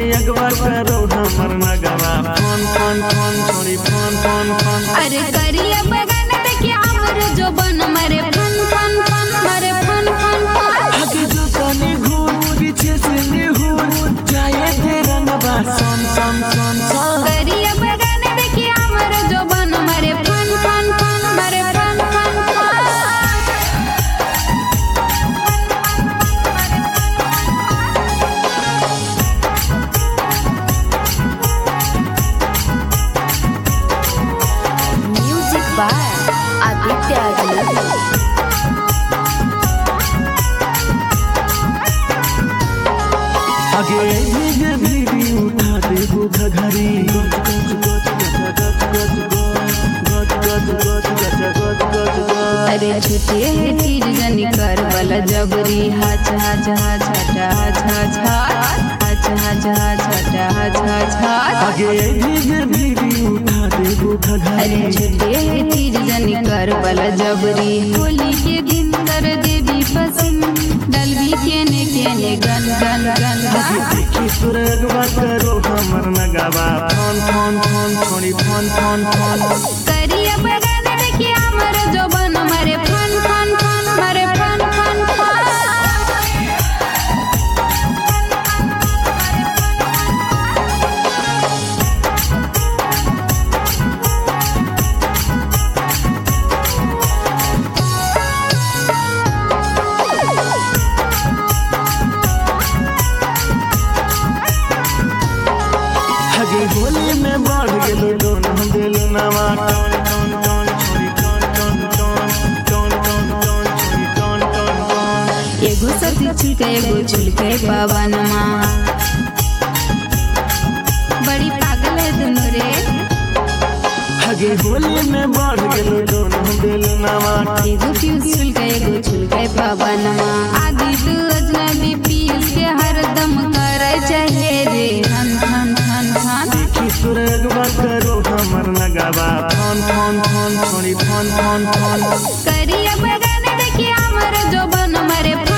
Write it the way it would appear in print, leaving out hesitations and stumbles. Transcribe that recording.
अगवा करो हमर नगवा फोन फोन फोन छोड़ी फोन फोन फोन। अरे करिया बगान देखिए हमर जो बन मरे फन फन फन मरे फन फन फन। आगे जो तनी घूर पीछे से निहुर जाए दे रंगवा सन सन सन सन। करिया बगान देखिए हमर जो बन मरे फन फन फन मरे फन फन फन। म्यूजिक बाय आदित्य अगला। आगे भीगे भीगी उठा दे बुखा घरी अरे छुटे है तीर जनी कर वाला जबरी हाच हाच हाच हटा हाच हाच हाच हाच हाच हटा हाच हाच हाच। आगे भीगे भीगी उठा दे बुखा अरे घरी छुटे है तीर जनी कर वाला जबरी होली के दिन कर देवी पसंद डलवी केने केने गन गन गन गन। देखी तोरे अगवा करो हमर नगवा फोन फोन फोन छोड़ी फोन फोन फोन। करिया बगान देखिए हमर जो बन मरे फन फन फन मरे फन फन फन। आगे होली में बढ़ गेलो डोन हम देलु नवा टोन टोन टोन छोड़ी टोन टोन टोन टोन टोन टोन छोड़ी टोन टोन टोन। एगो सती छिलके एगो छिलके पवनमा बड़ी पागल है दोनों रे। आगे होली में बढ़ गेलो डोन हम देलु नवा एगो पीयूष छिलके एगो छिलके पवनमा आदि दू अजनबी पीयूष के हरदम करे चाहे रे धन धन धन धन। देखी तोरे अगवा करो हमर नगवा फोन फोन फोन छोड़ी फोन फोन फोन। करिया बगान देखिए हमर जो बन मरे